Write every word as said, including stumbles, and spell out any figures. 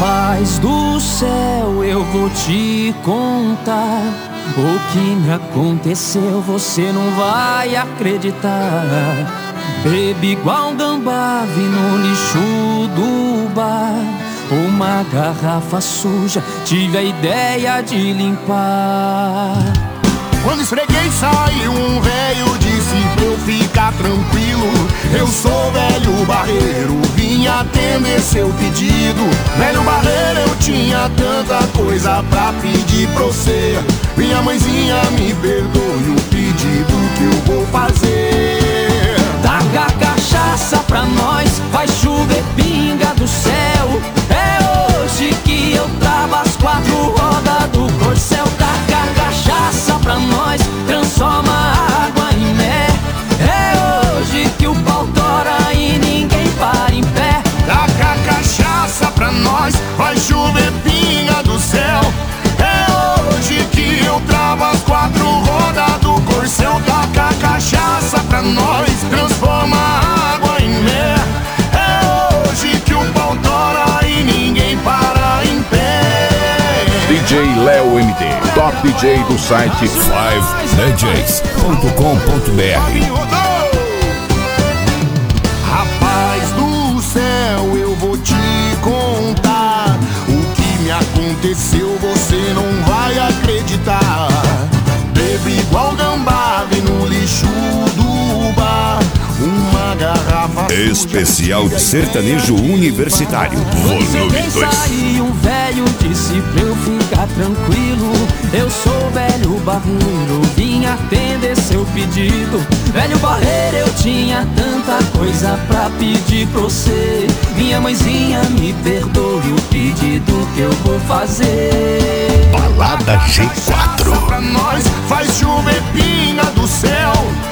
Rapaz do céu, eu vou te contar o que me aconteceu, você não vai acreditar. Bebi igual gambá, vi no lixo do bar uma garrafa suja, tive a ideia de limpar. Quando esfreguei saiu um velho, disse pra eu ficar tranquilo. Eu sou velho barreiro, vim atender seu pedido. Velho barreiro, eu tinha tanta coisa pra pedir pra você. Minha mãezinha, me perdoe o pedido que eu vou fazer. Taca cachaça pra nós, vai chover pinga do céu. É hoje que eu travo as quatro rodas do corcel. Taca cachaça pra nós, transforma a água em mel. É hoje que o pau tora e ninguém para em pé. Taca cachaça pra nós, vai chover pinga do céu. É hoje que eu travo as quatro rodas do corcel. Taca cachaça pra nós, transforma a água em mel. É hoje que o pau tora e ninguém para em pé. D J Léo M D, top D J do site five d js ponto com ponto b r. Rapaz do céu, eu vou te contar o que me aconteceu, você não vai acreditar. Bebi igual gambá, vi no lixo do bar uma garrafa Especial de sertanejo universitário, volume dois. E um velho disse pra eu ficar tranquilo. Eu sou velho barreiro, vim atender seu pedido. Velho barreiro, eu tinha tanta coisa pra pedir pra você. Minha mãezinha, me perdoe o pedido que eu vou fazer. Balada G quatro. Pra nós, faz chover pinga do céu.